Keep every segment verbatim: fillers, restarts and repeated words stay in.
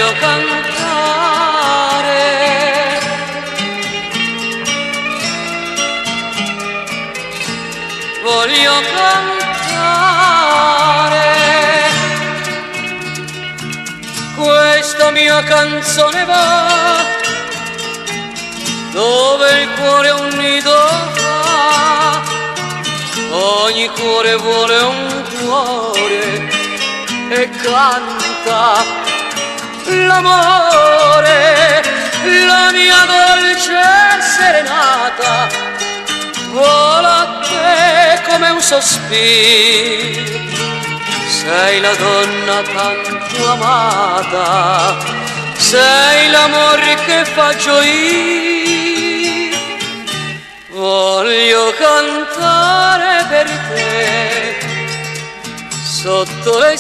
voglio cantare, voglio cantare questa mia canzone va dove il cuore un nido fa, ogni cuore vuole un cuore e canta l'amore, la mia dolce serenata vola a te come un sospiro, sei la donna tanto amata, sei l'amore che fa gioire, voglio cantare per te sotto le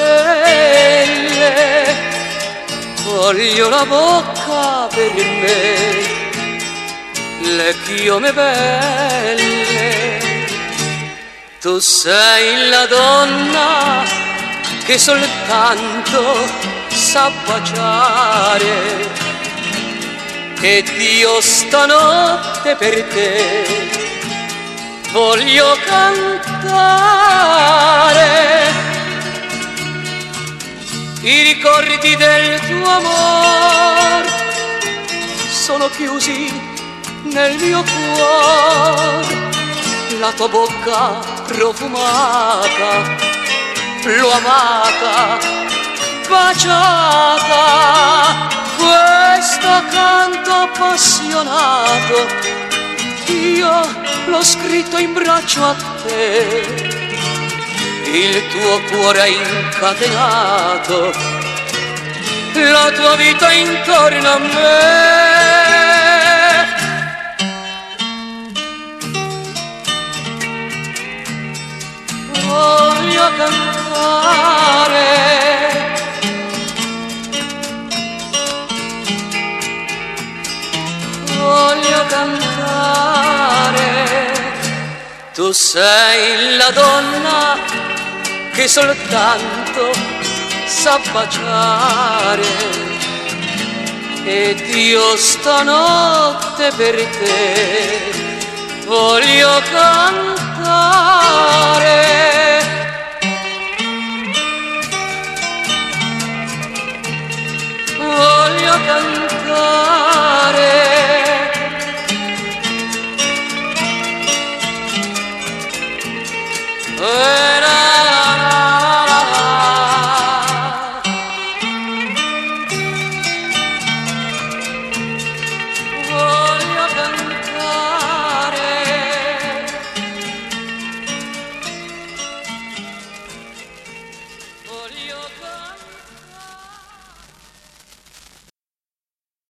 stelle, voglio la bocca per me, le chiome belle, tu sei la donna che soltanto sa baciare, e Dio stanotte per te voglio cantare i ricordi del tuo amor sono chiusi nel mio cuore, la tua bocca profumata l'ho amata, baciata, questo canto appassionato io l'ho scritto in braccio a te, il tuo cuore ha incatenato la tua vita intorno a me. Voglio cantare, voglio cantare, tu sei la donna che soltanto sa baciare, ed io stanotte per te voglio cantare, voglio cantare, eh.